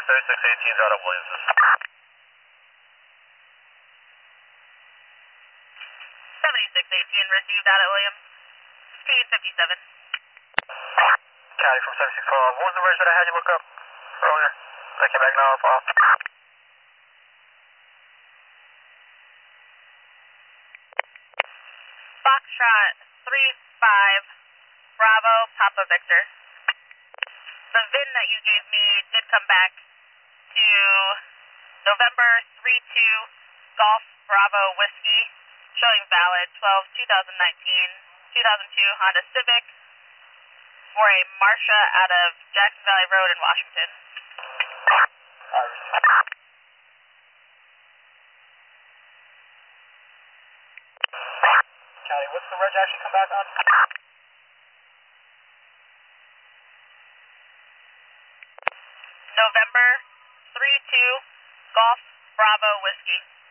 3618's out of Williamson. 7618 received out at Williams. T57. County from 765. What was the version I had you look up earlier? I came back now. Foxtrot 35 Bravo Papa Victor. The VIN that you gave me did come back to November 32 Golf Bravo Whiskey, showing valid 12/2019, 2002 Honda Civic for a Marsha out of Jackson Valley Road in Washington. County, what's the reg actually come back on? November 32 Golf Bravo Whiskey.